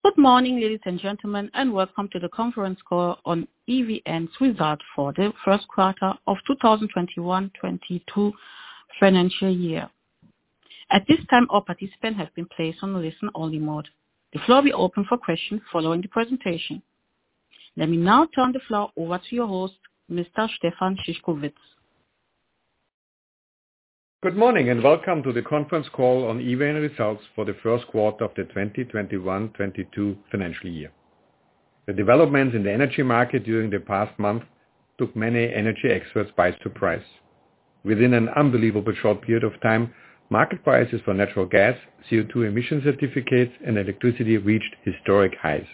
Good morning, ladies and gentlemen, and welcome to the conference call on EVN's result for the first quarter of 2021-22 financial year. At this time, all participants have been placed on listen-only mode. The floor will be open for questions following the presentation. Let me now turn the floor over to your host, Mr. Stefan Szyszkowitz. Good morning and welcome to the conference call on EVN results for the first quarter of the 2021-22 financial year. The developments in the energy market during the past month took many energy experts by surprise. Within an unbelievable short period of time, market prices for natural gas, CO2 emission certificates and electricity reached historic highs.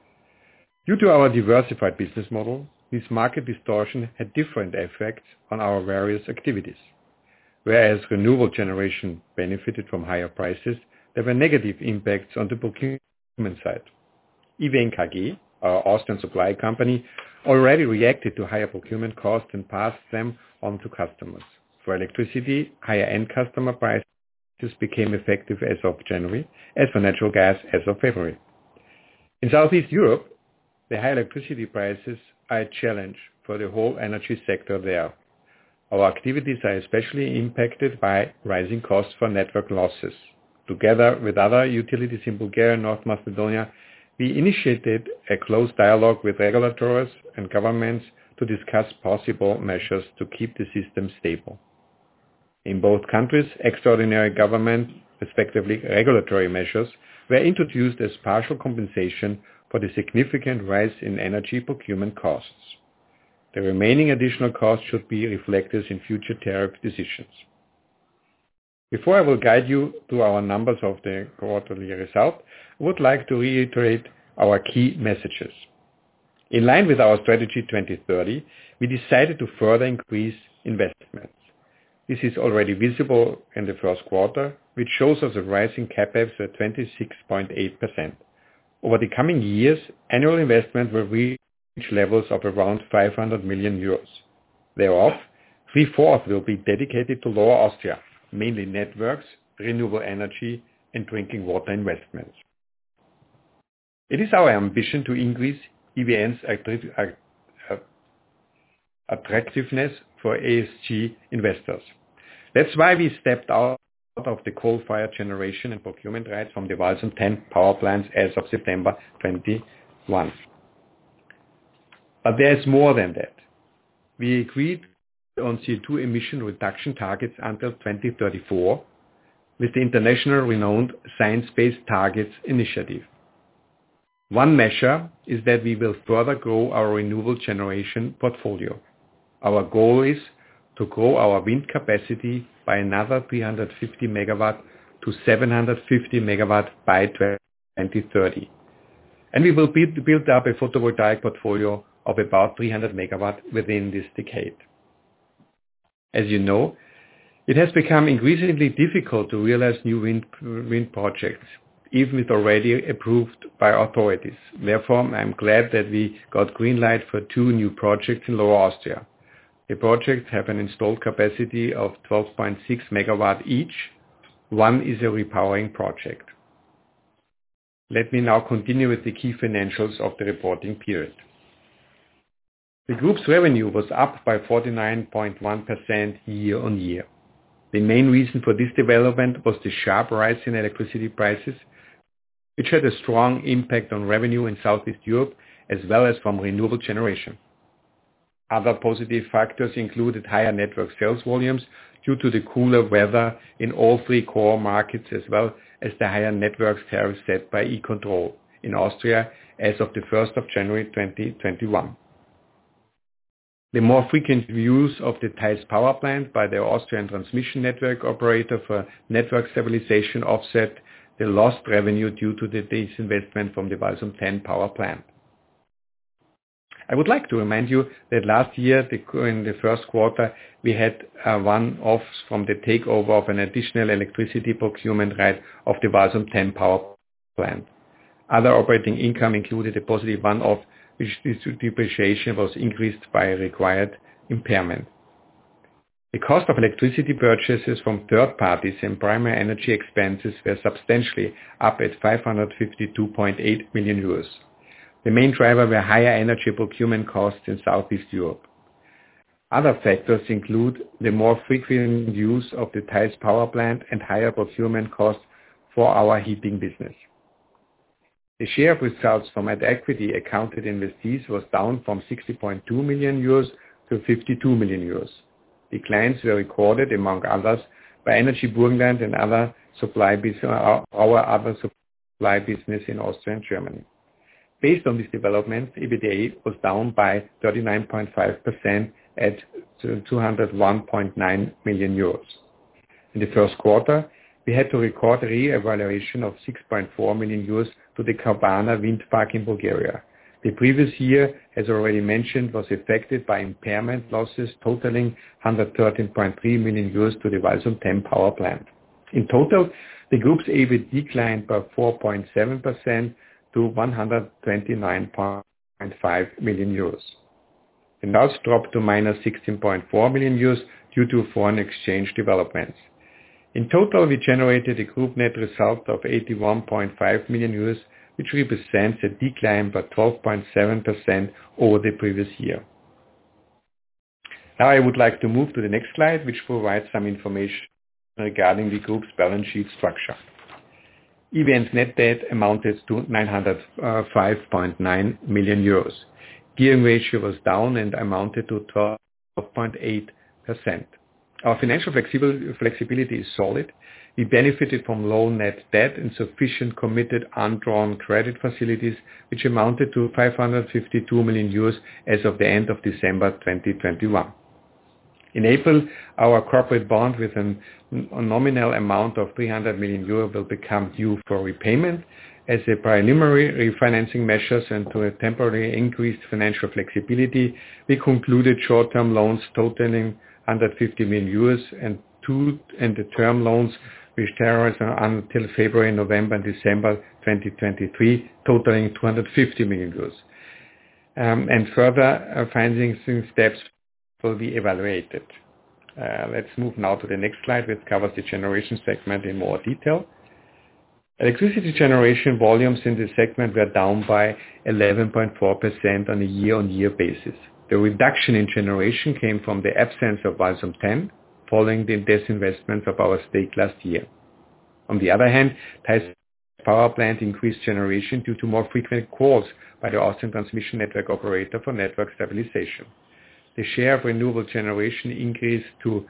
Due to our diversified business model, this market distortion had different effects on our various activities. Whereas renewable generation benefited from higher prices, there were negative impacts on the procurement side. EVN KG, our Austrian supply company, already reacted to higher procurement costs and passed them on to customers. For electricity, higher end customer prices became effective as of January, as for natural gas as of February. In Southeast Europe, the high electricity prices are a challenge for the whole energy sector there. Our activities are especially impacted by rising costs for network losses. Together with other utilities in Bulgaria and North Macedonia, we initiated a close dialogue with regulators and governments to discuss possible measures to keep the system stable. In both countries, extraordinary government, respectively regulatory measures, were introduced as partial compensation for the significant rise in energy procurement costs. The remaining additional costs should be reflected in future tariff decisions. Before I will guide you to our numbers of the quarterly result, I would like to reiterate our key messages. In line with our strategy 2030, we decided to further increase investments. This is already visible in the first quarter, which shows us a rise in CapEx at 26.8%. Over the coming years, annual investment will reach levels of around 500 million euros. Thereof, 3/4 will be dedicated to Lower Austria, mainly networks, renewable energy and drinking water investments. It is our ambition to increase EVN's attractiveness for ESG investors. That's why we stepped out of the coal-fired generation and procurement rights from the Walsum 10 power plants as of September 21. But there is more than that. We agreed on CO2 emission reduction targets until 2034 with the international renowned Science-Based Targets Initiative. One measure is that we will further grow our renewable generation portfolio. Our goal is to grow our wind capacity by another 350 MW to 750 MW by 2030. And we will build up a photovoltaic portfolio of about 300 MW within this decade. As you know, it has become increasingly difficult to realize new wind projects, even if already approved by authorities. Therefore, I'm glad that we got green light for 2 new projects in Lower Austria. The projects have an installed capacity of 12.6 MW each. One is a repowering project. Let me now continue with the key financials of the reporting period. The group's revenue was up by 49.1% year-on-year. The main reason for this development was the sharp rise in electricity prices, which had a strong impact on revenue in Southeast Europe as well as from renewable generation. Other positive factors included higher network sales volumes due to the cooler weather in all 3 core markets as well as the higher network tariffs set by E-Control in Austria as of the 1st of January 2021. The more frequent use of the Theiss power plant by the Austrian transmission network operator for network stabilization offset the lost revenue due to the disinvestment from the Walsum 10 power plant. I would like to remind you that last year, in the first quarter, we had one-offs from the takeover of an additional electricity procurement right of the Walsum 10 power plant. Other operating income included a positive one-off, which depreciation was increased by a required impairment. The cost of electricity purchases from third parties and primary energy expenses were substantially up at 552.8 million euros. The main driver were higher energy procurement costs in Southeast Europe. Other factors include the more frequent use of the Theiss power plant and higher procurement costs for our heating business. The share of results from at equity accounted investees was down from 60.2 million euros to 52 million euros. Declines were recorded, among others, by Energy Burgenland and our other supply business in Austria and Germany. Based on these developments, EBITDA was down by 39.5% at 201.9 million euros. In the first quarter, we had to record a re-evaluation of 6.4 million euros to the Kavarna wind park in Bulgaria. The previous year, as already mentioned, was affected by impairment losses totaling 113.3 million euros to the Walsum 10 power plant. In total, the group's EBIT declined by 4.7% to 129.5 million euros. The results dropped to minus 16.4 million euros due to foreign exchange developments. In total, we generated a group net result of 81.5 million euros, which represents a decline by 12.7% over the previous year. Now I would like to move to the next slide, which provides some information regarding the group's balance sheet structure. EVN's net debt amounted to 905.9 million euros. Gearing ratio was down and amounted to 12.8%. Our financial flexibility is solid. We benefited from low net debt and sufficient committed undrawn credit facilities, which amounted to 552 million euros as of the end of December 2021. In April, our corporate bond with a nominal amount of 300 million euro will become due for repayment. As a preliminary refinancing measures and to a temporary increased financial flexibility, we concluded short-term loans totaling 150 million euros and the term loans which terrorize until February, November and December 2023, totaling 250 million euros. And further financing steps will be evaluated. Let's move now to the next slide, which covers the generation segment in more detail. Electricity generation volumes in this segment were down by 11.4% on a year-on-year basis. The reduction in generation came from the absence of Walsum 10, following the disinvestment of our stake last year. On the other hand, Theiss power plant increased generation due to more frequent calls by the Austrian transmission network operator for network stabilization. The share of renewable generation increased to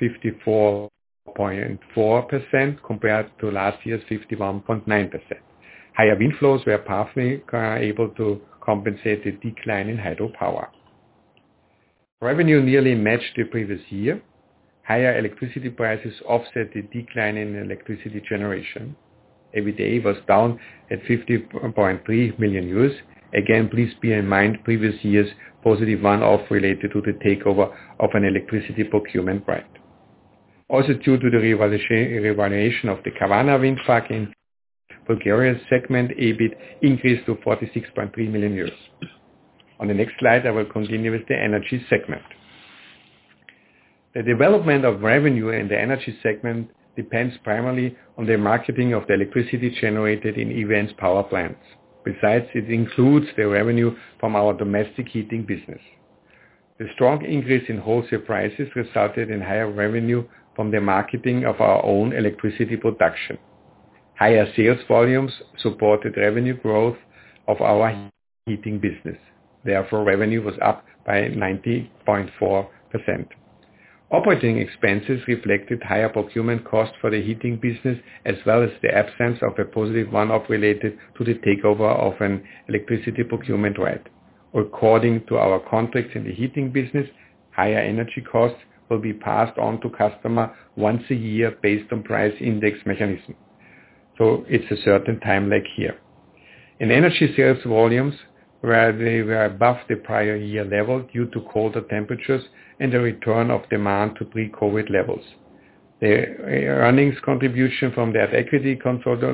54.4% compared to last year's 51.9%. Higher wind flows were partly able to compensate the decline in hydropower. Revenue nearly matched the previous year. Higher electricity prices offset the decline in electricity generation. EBITDA was down at 50.3 million euros. Again, please bear in mind previous year's positive one-off related to the takeover of an electricity procurement right. Also due to the revaluation of the Kavarna wind park in Bulgaria's segment, EBIT increased to 46.3 million euros. On the next slide, I will continue with the energy segment. The development of revenue in the energy segment depends primarily on the marketing of the electricity generated in EVN's power plants. Besides, it includes the revenue from our domestic heating business. The strong increase in wholesale prices resulted in higher revenue from the marketing of our own electricity production. Higher sales volumes supported revenue growth of our heating business. Therefore, revenue was up by 90.4%. Operating expenses reflected higher procurement costs for the heating business, as well as the absence of a positive one-off related to the takeover of an electricity procurement right. According to our contracts in the heating business, higher energy costs will be passed on to customer once a year based on price index mechanism. So it's a certain time lag here. In energy sales volumes, where they were above the prior year level due to colder temperatures and a return of demand to pre-COVID levels. The earnings contribution from the equity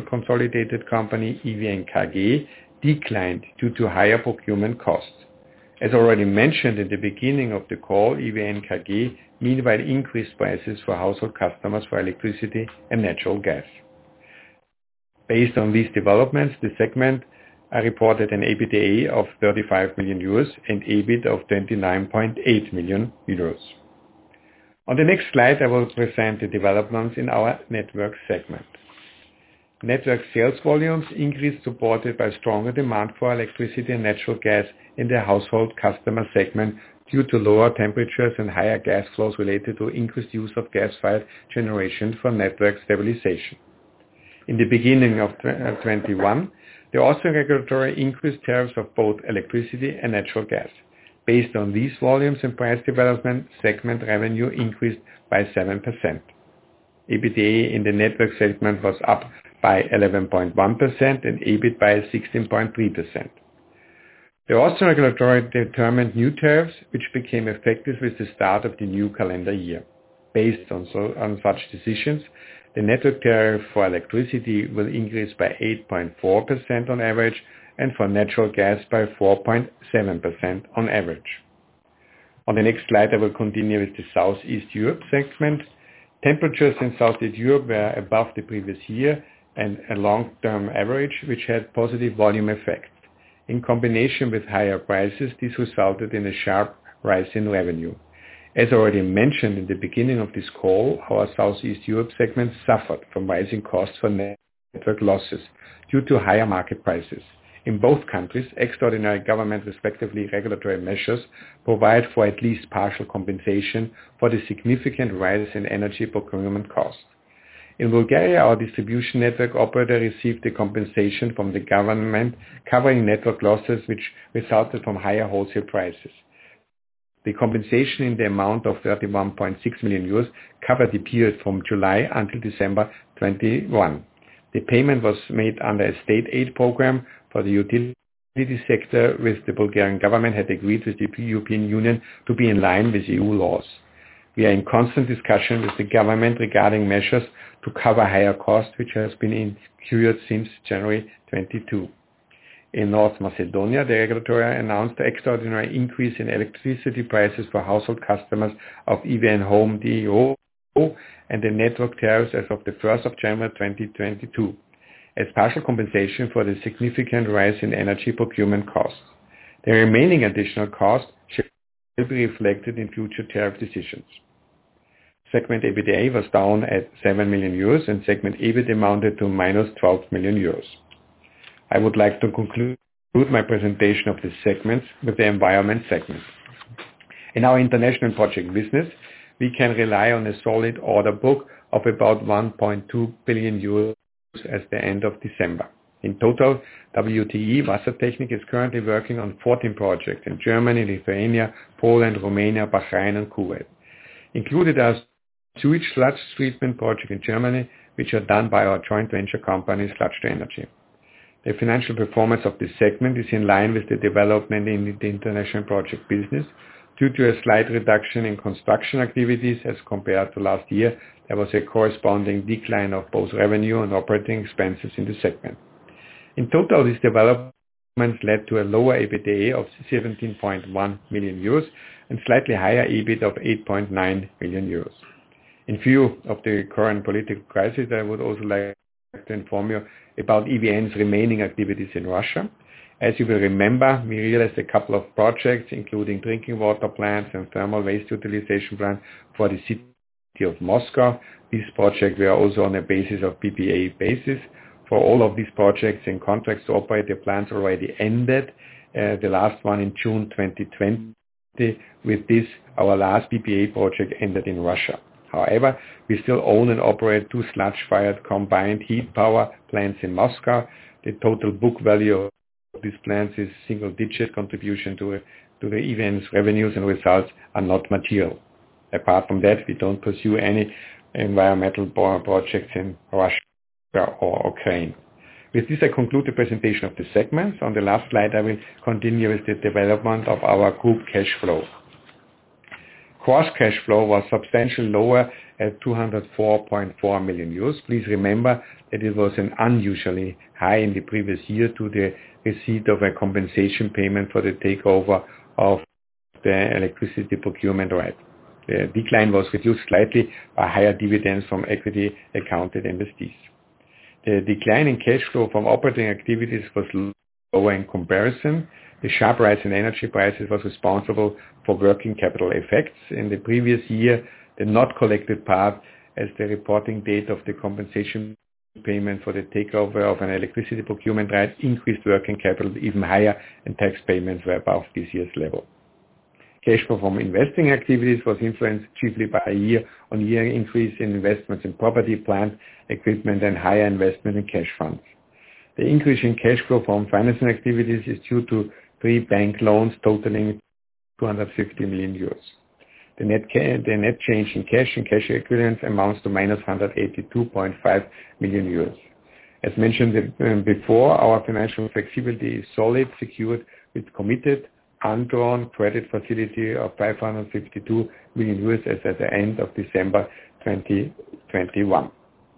consolidated company EVN KG declined due to higher procurement costs. As already mentioned in the beginning of the call, EVN KG meanwhile increased prices for household customers for electricity and natural gas. Based on these developments, the segment reported an EBITDA of 35 million euros and EBIT of 29.8 million euros. On the next slide, I will present the developments in our network segment. Network sales volumes increased, supported by stronger demand for electricity and natural gas in the household customer segment due to lower temperatures and higher gas flows related to increased use of gas-fired generation for network stabilization. In the beginning of 2021, the Austrian regulator increased tariffs of both electricity and natural gas. Based on these volumes and price development, segment revenue increased by 7%. EBITDA in the network segment was up by 11.1% and EBIT by 16.3%. The Austrian regulator determined new tariffs which became effective with the start of the new calendar year. Based on such decisions, the network tariff for electricity will increase by 8.4% on average and for natural gas by 4.7% on average. On the next slide, I will continue with the Southeast Europe segment. Temperatures in Southeast Europe were above the previous year and a long-term average, which had positive volume effects. In combination with higher prices, this resulted in a sharp rise in revenue. As already mentioned in the beginning of this call, our Southeast Europe segment suffered from rising costs for network losses due to higher market prices. In both countries, extraordinary government, respectively regulatory measures, provide for at least partial compensation for the significant rise in energy procurement costs. In Bulgaria, our distribution network operator received the compensation from the government covering network losses which resulted from higher wholesale prices. The compensation in the amount of 31.6 million euros covered the period from July until December 2021. The payment was made under a state aid program for the utility sector, which the Bulgarian government had agreed with the European Union to be in line with EU laws. We are in constant discussion with the government regarding measures to cover higher costs, which has been incurred since January 2022. In North Macedonia, the regulator announced an extraordinary increase in electricity prices for household customers of EVN Home DEO and the network tariffs as of the 1st of January 2022, as partial compensation for the significant rise in energy procurement costs. The remaining additional costs will be reflected in future tariff decisions. Segment EBITDA was down at 7 million euros and segment EBIT amounted to minus 12 million euros. I would like to conclude my presentation of the segments with the environment segment. In our international project business, we can rely on a solid order book of about 1.2 billion euros at the end of December. In total, WTE Wassertechnik is currently working on 14 projects in Germany, Lithuania, Poland, Romania, Bahrain and Kuwait. Included are sewage sludge treatment project in Germany, which are done by our joint venture company Sludge2Energy. The financial performance of this segment is in line with the development in the international project business. Due to a slight reduction in construction activities as compared to last year, there was a corresponding decline of both revenue and operating expenses in the segment. In total, these developments led to a lower EBITDA of 17.1 million euros and slightly higher EBIT of 8.9 million euros. In view of the current political crisis, I would also like to inform you about EVN's remaining activities in Russia. As you will remember, we realized a couple of projects, including drinking water plants and thermal waste utilization plant for the city of Moscow. These projects were also on a basis of PPA basis. For all of these projects in contracts to operate the plants already ended, the last one in June 2020. With this, our last PPA project ended in Russia. However, we still own and operate 2 sludge-fired combined heat power plants in Moscow. The total book value of these plants is single-digit contribution to the EVN's revenues and results are not material. Apart from that, we don't pursue any environmental projects in Russia or Ukraine. With this, I conclude the presentation of the segments. On the last slide, I will continue with the development of our group cash flow. Gross cash flow was substantially lower at 204.4 million euros. Please remember that it was an unusually high in the previous year to the receipt of a compensation payment for the takeover of the electricity procurement right. The decline was reduced slightly by higher dividends from equity accounted investees. The decline in cash flow from operating activities was lower in comparison. The sharp rise in energy prices was responsible for working capital effects. In the previous year, the not collected part as the reporting date of the compensation payment for the takeover of an electricity procurement right increased working capital even higher, and tax payments were above this year's level. Cash flow from investing activities was influenced chiefly by a year-on-year increase in investments in property, plant, equipment, and higher investment in cash funds. The increase in cash flow from financing activities is due to 3 bank loans totaling 250 million euros. The net change in cash and cash equivalents amounts to minus 182.5 million euros. As mentioned before, our financial flexibility is solid, secured with committed, undrawn credit facility of 552 million euros as at the end of December 2021.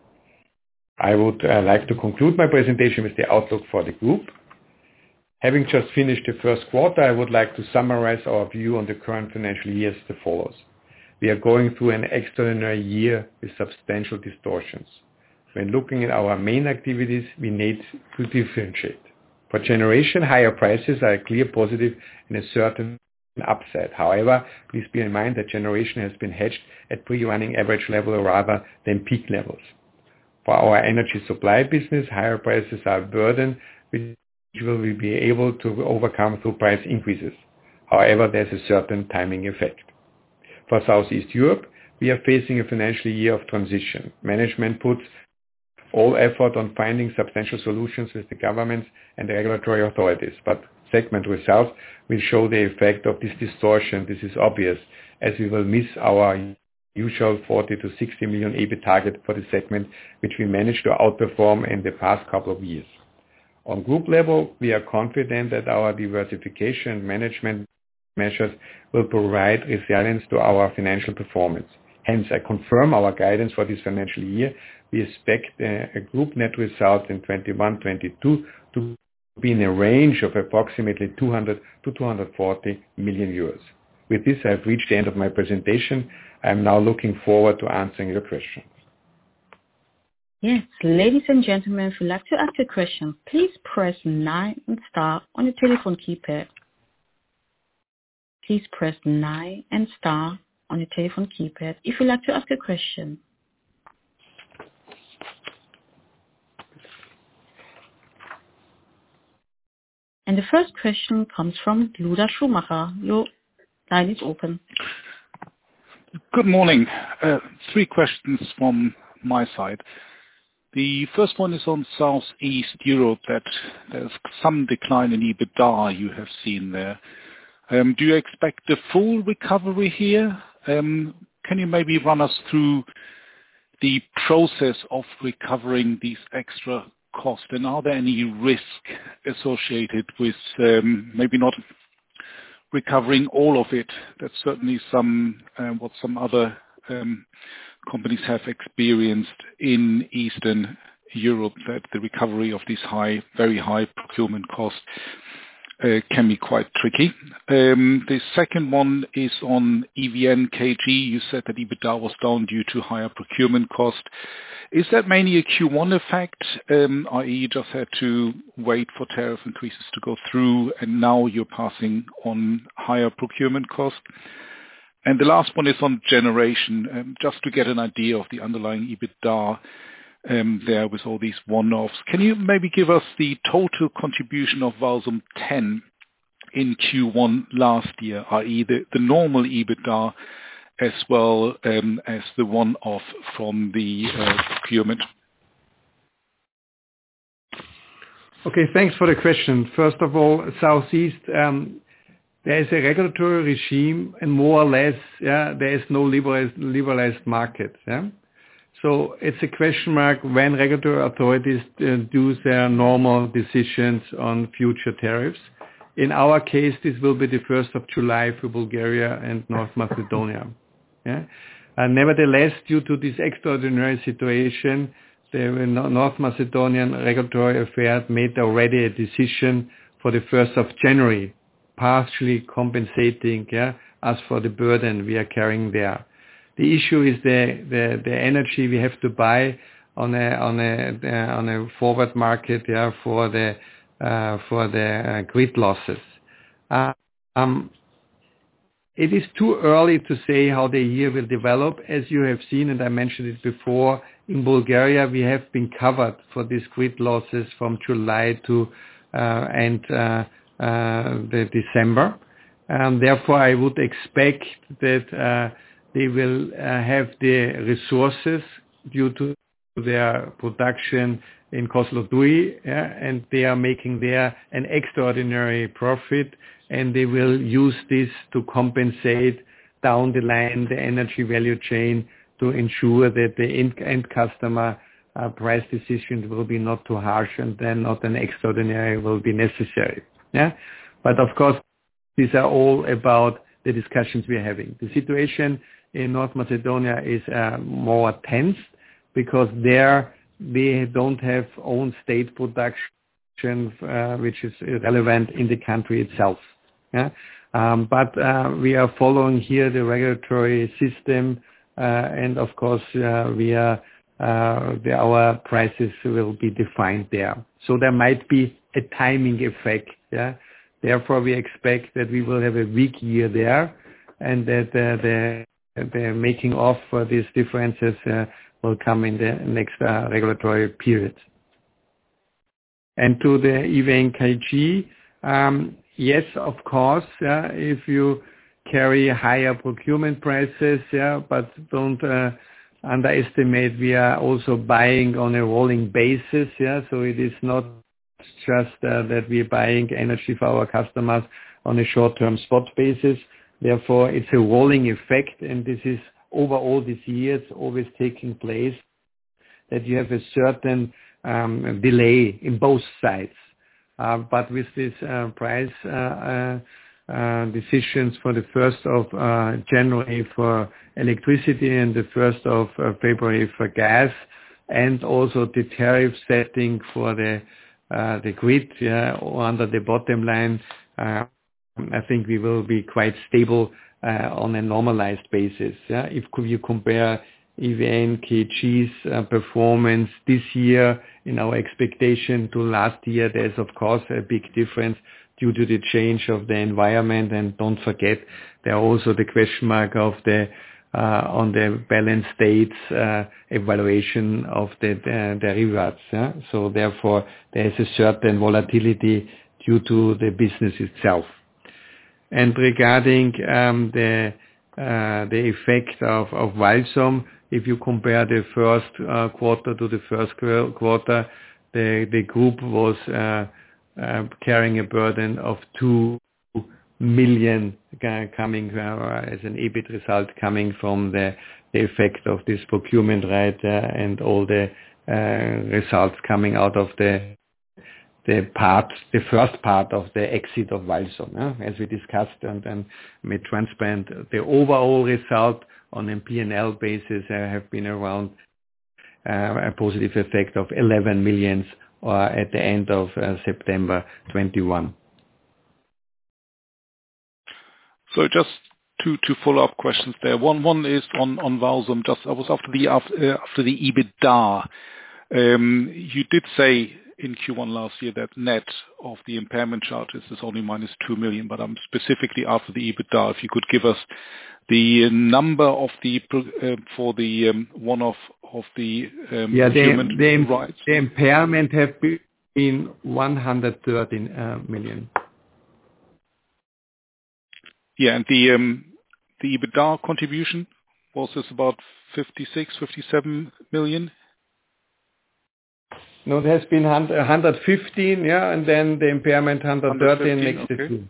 I would like to conclude my presentation with the outlook for the group. Having just finished the first quarter, I would like to summarize our view on the current financial year as follows. We are going through an extraordinary year with substantial distortions. When looking at our main activities, we need to differentiate. For generation, higher prices are a clear positive and a certain upside. However, please bear in mind that generation has been hedged at pre-running average level rather than peak levels. For our energy supply business, higher prices are a burden which will we be able to overcome through price increases. However, there's a certain timing effect. For Southeast Europe, we are facing a financial year of transition. Management puts all effort on finding substantial solutions with the governments and the regulatory authorities, but segment results will show the effect of this distortion. This is obvious, as we will miss our usual 40 to 60 million EBIT target for the segment, which we managed to outperform in the past couple of years. On group level, we are confident that our diversification management measures will provide resilience to our financial performance. Hence, I confirm our guidance for this financial year. We expect a group net result in 21-22 to be in a range of approximately 200 to 240 million euros. With this, I have reached the end of my presentation. I am now looking forward to answering your questions. Yes, ladies and gentlemen, if you'd like to ask a question, please press 9 and star on your telephone keypad. Please press 9 and star on your telephone keypad if you'd like to ask a question. And the first question comes from Luda Schumacher. Your line is open. Good morning. 3 questions from my side. The first one is on Southeast Europe, that there's some decline in EBITDA you have seen there. Do you expect a full recovery here? Can you maybe run us through the process of recovering these extra costs? And are there any risk associated with maybe not recovering all of it? That's certainly what some other companies have experienced in Eastern Europe, that the recovery of these very high procurement costs can be quite tricky. The second one is on EVN KG. You said that EBITDA was down due to higher procurement cost. Is that mainly a Q1 effect, i.e. you just had to wait for tariff increases to go through and now you're passing on higher procurement cost? And the last one is on generation, just to get an idea of the underlying EBITDA there with all these one-offs. Can you maybe give us the total contribution of Walsum 10 in Q1 last year, i.e. the normal EBITDA as well as the one-off from the procurement? Okay, thanks for the question. First of all, Southeast, there is a regulatory regime and more or less, there is no liberalized market. So it's a question mark when regulatory authorities do their normal decisions on future tariffs. In our case, this will be the 1st of July for Bulgaria and North Macedonia. Nevertheless, due to this extraordinary situation, the North Macedonian regulatory affairs made already a decision for the 1st of January partially compensating us for the burden we are carrying there. The issue is the energy we have to buy on a forward market for the grid losses. It is too early to say how the year will develop. As you have seen, and I mentioned it before, in Bulgaria we have been covered for these grid losses from July to the December. Therefore, I would expect that they will have the resources due to their production in Kozloduy, and they are making there an extraordinary profit, and they will use this to compensate down the line the energy value chain to ensure that the end customer price decisions will be not too harsh, and then not an extraordinary will be necessary. But of course, these are all about the discussions we are having. The situation in North Macedonia is more tense because there they don't have own state production, which is relevant in the country itself. But we are following here the regulatory system, and of course our prices will be defined there. So there might be a timing effect. Therefore, we expect that we will have a weak year there, and that the making off for these differences will come in the next regulatory period. And to the EVN KG, yes, of course, if you carry higher procurement prices, but don't underestimate, we are also buying on a rolling basis, so it is not just that we're buying energy for our customers on a short-term spot basis. Therefore, it's a rolling effect, and this is over all these years always taking place, that you have a certain delay in both sides. But with this price decisions for the 1st of January for electricity and the 1st of February for gas, and also the tariff setting for the grid under the bottom line, I think we will be quite stable on a normalized basis. If you compare EVN KG's performance this year in our expectation to last year, there's of course a big difference due to the change of the environment. And don't forget, there are also the question mark of the on the balance states evaluation of the derivatives. So therefore, there is a certain volatility due to the business itself. And regarding the effect of Walsum, if you compare the first quarter to the first quarter, the group was carrying a burden of 2 million coming as an EBIT result coming from the effect of this procurement right and all the results coming out of the first part of the exit of Walsum. As we discussed and made transparent, the overall result on a P&L basis have been around a positive effect of 11 million at the end of September 21. So just two follow-up questions there. One is on Walsum. I was after the EBITDA. You did say in Q1 last year that net of the impairment charges is only minus 2 million, but I'm specifically after the EBITDA. If you could give us the number of the for the one-off of the procurement rights. The impairment have been 113 million. Yeah, and the EBITDA contribution was this about 56, 57 million? No, there has been 115, and then the impairment 113 makes it 2.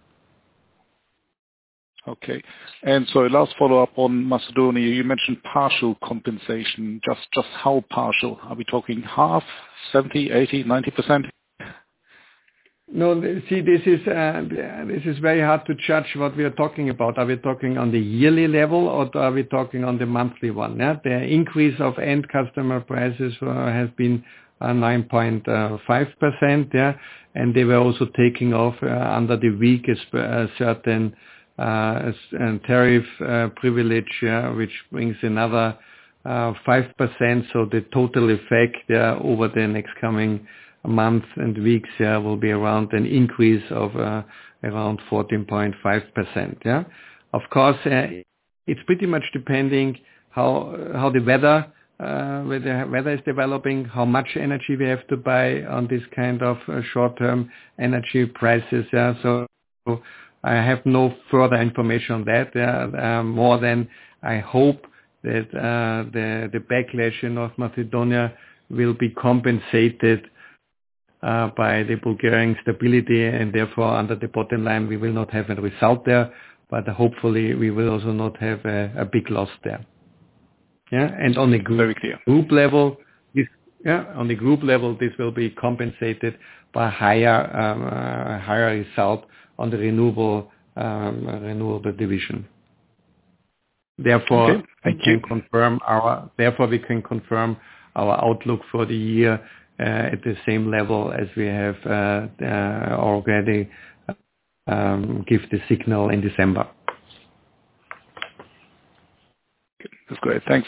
Okay. And so last follow-up on Macedonia, you mentioned partial compensation. Just how partial? Are we talking half, 70, 80, 90%? No, see, this is very hard to judge what we are talking about. Are we talking on the yearly level or are we talking on the monthly one? The increase of end customer prices has been 9.5%, yeah, and they were also taking off under the week a certain tariff privilege, which brings another 5%. So the total effect over the next coming months and weeks will be around an increase of around 14.5%. Yeah, of course, it's pretty much depending how the weather. Where the weather is developing, how much energy we have to buy on this kind of short-term energy prices. Yeah, so I have no further information on that. More than I hope that the backlash in North Macedonia will be compensated by the Bulgarian stability, and therefore under the bottom line we will not have a result there, but hopefully we will also not have a big loss there. Yeah, and on the group level, this will be compensated by higher result on the renewable division. Therefore, we can confirm our outlook for the year at the same level as we have already give the signal in December. That's great. Thanks.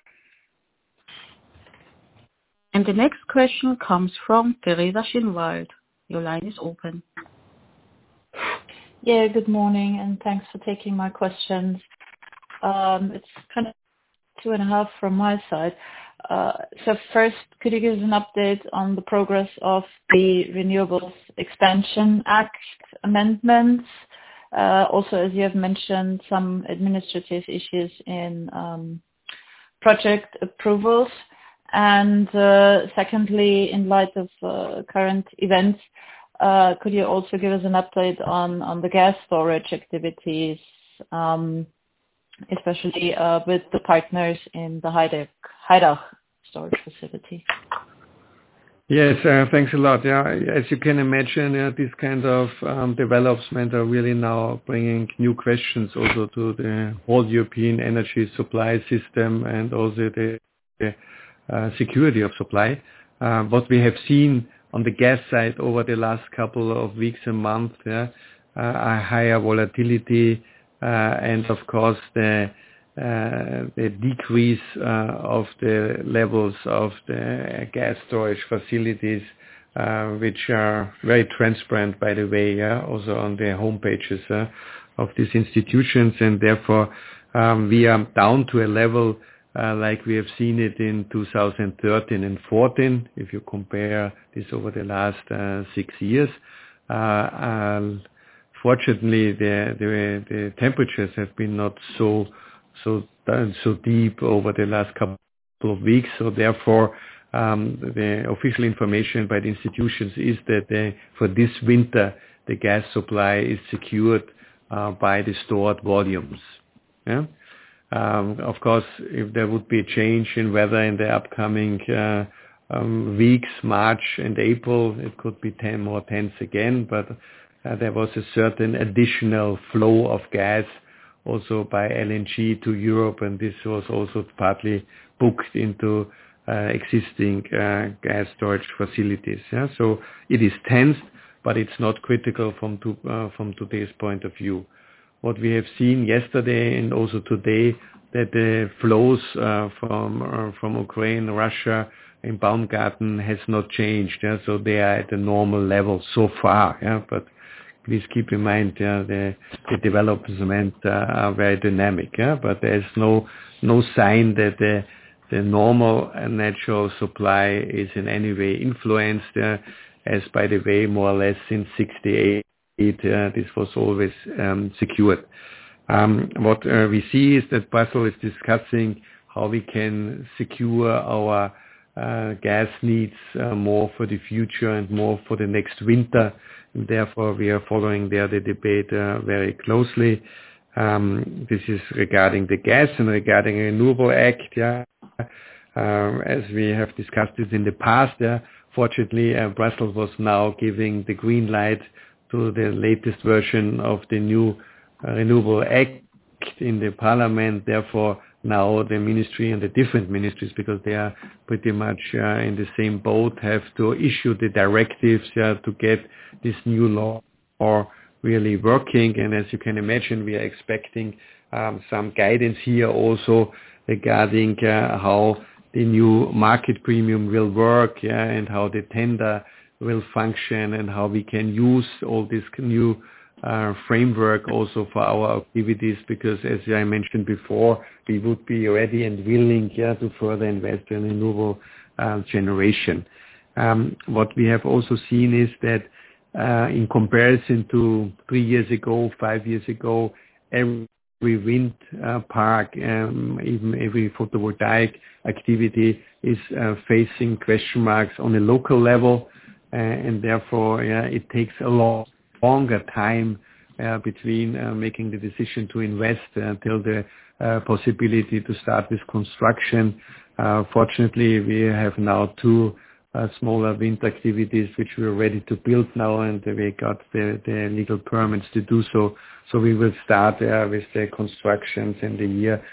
And the next question comes from Teresa Schinwald. Your line is open. Yeah, good morning, and thanks for taking my questions. It's kind of 2.5 from my side. So first, could you give us an update on the progress of the Renewables Expansion Act amendments? Also, as you have mentioned, some administrative issues in project approvals. And secondly, in light of current events, could you also give us an update on the gas storage activities, especially with the partners in the Haidach storage facility? Yes, thanks a lot. Yeah, as you can imagine, this kind of developments are really now bringing new questions also to the whole European energy supply system and also the security of supply. What we have seen on the gas side over the last couple of weeks and months, a higher volatility, and of course the decrease of the levels of the gas storage facilities, which are very transparent, by the way, also on the homepages of these institutions, and therefore we are down to a level like we have seen it in 2013 and 14, if you compare this over the last 6 years. Fortunately, the temperatures have been not so deep over the last couple of weeks. So therefore, the official information by the institutions is that for this winter, the gas supply is secured by the stored volumes. Yeah? Of course, if there would be a change in weather in the upcoming weeks, March and April, it could be more tense again, but there was a certain additional flow of gas also by LNG to Europe, and this was also partly booked into existing gas storage facilities. Yeah? So it is tense, but it's not critical from today's point of view. What we have seen yesterday and also today, that the flows from Ukraine, Russia, and Baumgarten has not changed. Yeah? So they are at a normal level so far. Yeah? But please keep in mind, the developments are very dynamic. Yeah? But there's no sign that the normal and natural supply is in any way influenced, as by the way, more or less since 1968, this was always secured. What we see is that Brussels is discussing how we can secure our gas needs more for the future and more for the next winter. And therefore, we are following the debate very closely. This is regarding the gas and regarding the Renewable Act. Yeah. As we have discussed it in the past, fortunately, Brussels was now giving the green light to the latest version of the new Renewable Act in the Parliament. Therefore, now the ministry and the different ministries, because they are pretty much in the same boat, have to issue the directives to get this new law really working. And as you can imagine, we are expecting some guidance here also regarding how the new market premium will work, and how the tender will function, and how we can use all this new framework also for our activities, because as I mentioned before, we would be ready and willing to further invest in renewable generation. What we have also seen is that in comparison to 3 years ago, 5 years ago, every wind park, even every photovoltaic activity is facing question marks on a local level, and therefore it takes a longer time between making the decision to invest until the possibility to start this construction. Fortunately, we have now 2 smaller wind activities which we are ready to build now, and we got the legal permits to do so. So we will start with the constructions in the year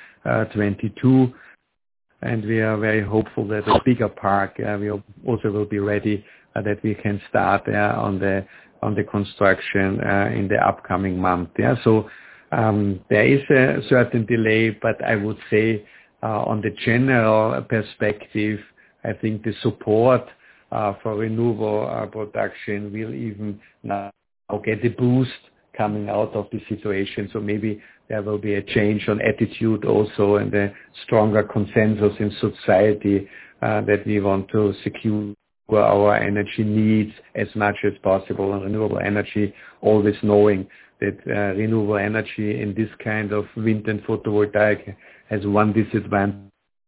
22, and we are very hopeful that a bigger park we also will be ready, that we can start on the construction in the upcoming month. So there is a certain delay, but I would say on the general perspective, I think the support for renewable production will even now get a boost coming out of the situation. So maybe there will be a change on attitude also, and a stronger consensus in society that we want to secure our energy needs as much as possible on renewable energy, always knowing that renewable energy in this kind of wind and photovoltaic has one disadvantage,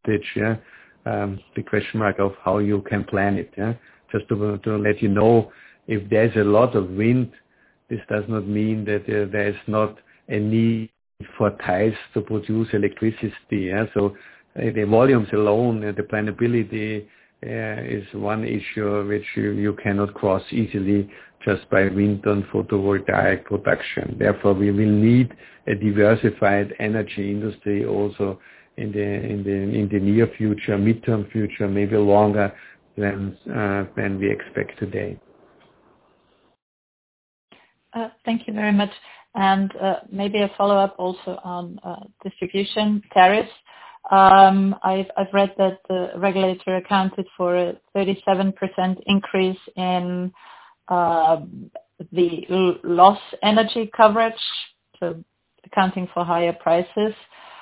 the question mark of how you can plan it. Just to let you know, if there's a lot of wind, this does not mean that there is not a need for ties to produce electricity. So the volumes alone, the planability is one issue which you cannot cross easily just by wind and photovoltaic production. Therefore, we will need a diversified energy industry also in the near future, midterm future, maybe longer than we expect today. Thank you very much. And maybe a follow-up also on distribution tariffs. I've read that the regulator accounted for a 37% increase in the loss energy coverage, so accounting for higher prices.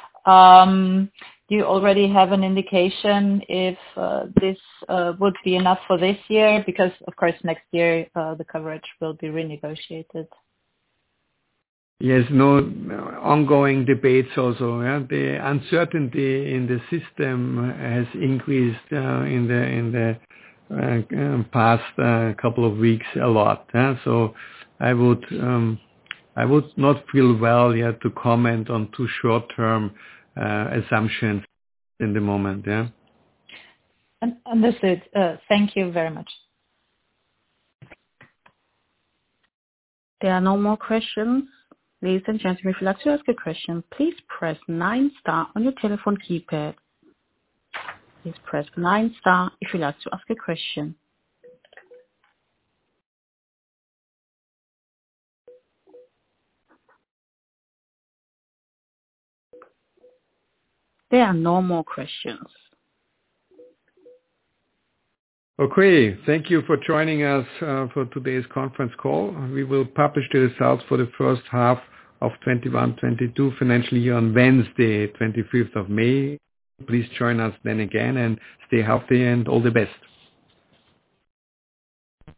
Do you already have an indication if this would be enough for this year? Because, of course, next year the coverage will be renegotiated. Yes, ongoing debates also. The uncertainty in the system has increased in the past couple of weeks a lot. So I would not feel well yet to comment on too short-term assumptions in the moment. Understood. Thank you very much. There are no more questions. Ladies and gentlemen, if you'd like to ask a question, please press 9* on your telephone keypad. Please press 9* if you'd like to ask a question. There are no more questions. Okay, thank you for joining us for today's conference call. We will publish the results for the first half of 21-22 financial year on Wednesday, 25th of May. Please join us then again and stay healthy and all the best.